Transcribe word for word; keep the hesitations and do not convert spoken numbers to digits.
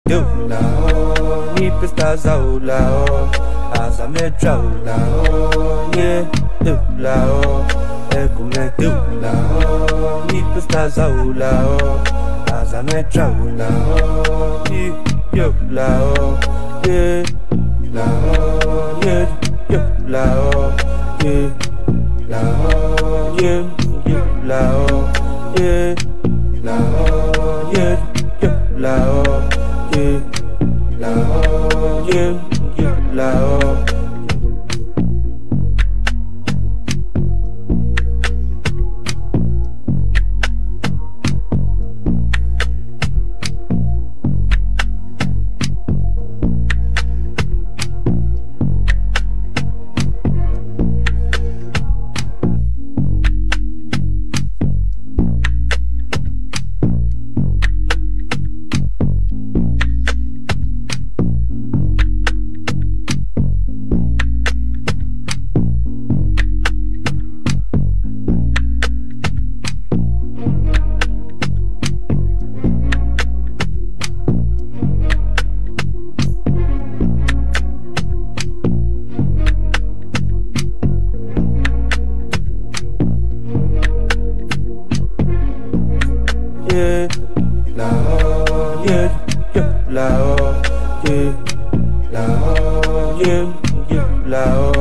yêu là ni pista giàu là à za me trâu là yeah yêu là e cũng nghe yêu là ni pista giàu là à za me trâu là yêu là yeah là yeah yêu là yeah là yeah yêu là yeah là yeah yêu là yeah là yeah yêu là yeah là yeah yeah là yeah là yeah yeah là